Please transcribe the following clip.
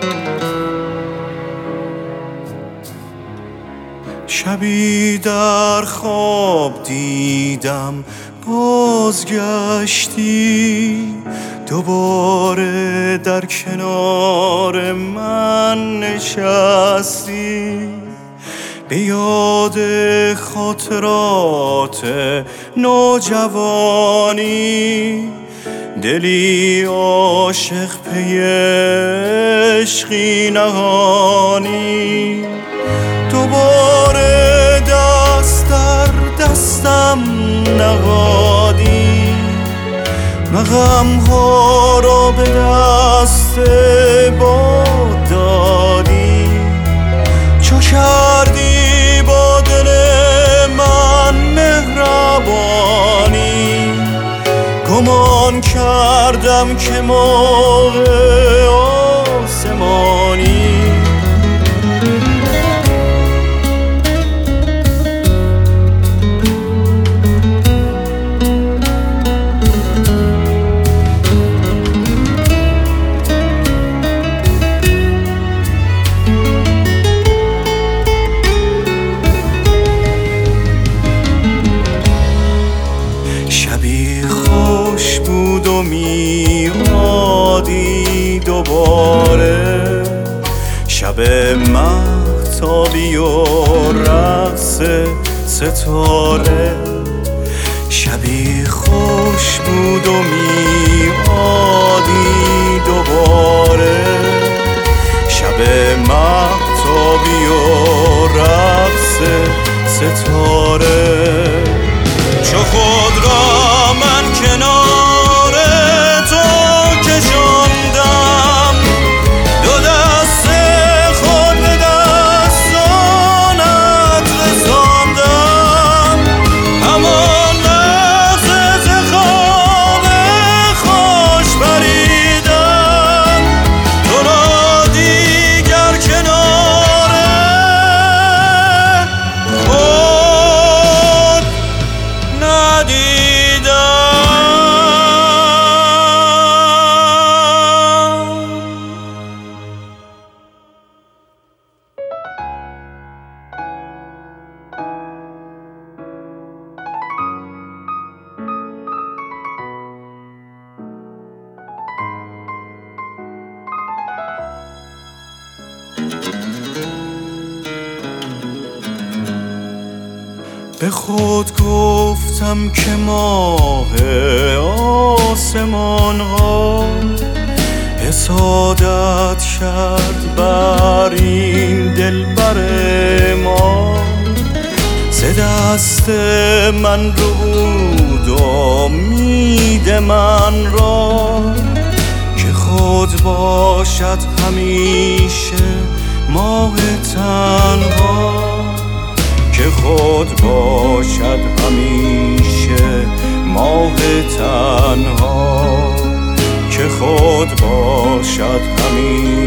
شبی در خواب دیدم بازگشتی، دوباره در کنار من نشستی، به یاد خاطرات نوجوانی، دلی عاشق پی عشقی نهانی. دوباره دست در دستم نهادی، غم‌ها را به دست باد دادی، چو کردی با دل من مهربانی، گمان کردم که موج آسمانی. خوش بود و میادی دوباره، شب مهتابی و رقص ستاره. شبی خوش بود و میادی دوباره، شب مهتابی و رقص ستاره. چو خود را من کنار تو کشاندم، دو دست خود به دستانت رساندم، همان لحظه ز خواب خوش پریدم، تو را دیگر کنار خود ندیدم. به خود گفتم که ماه آسمان ها حسادت کرد بر این دلبر ما، ز دست من ربود امید من را، که خود باشد همیشه ماه تنها، که خود باشد همیشه ماه تنها، که خود باشد همیشه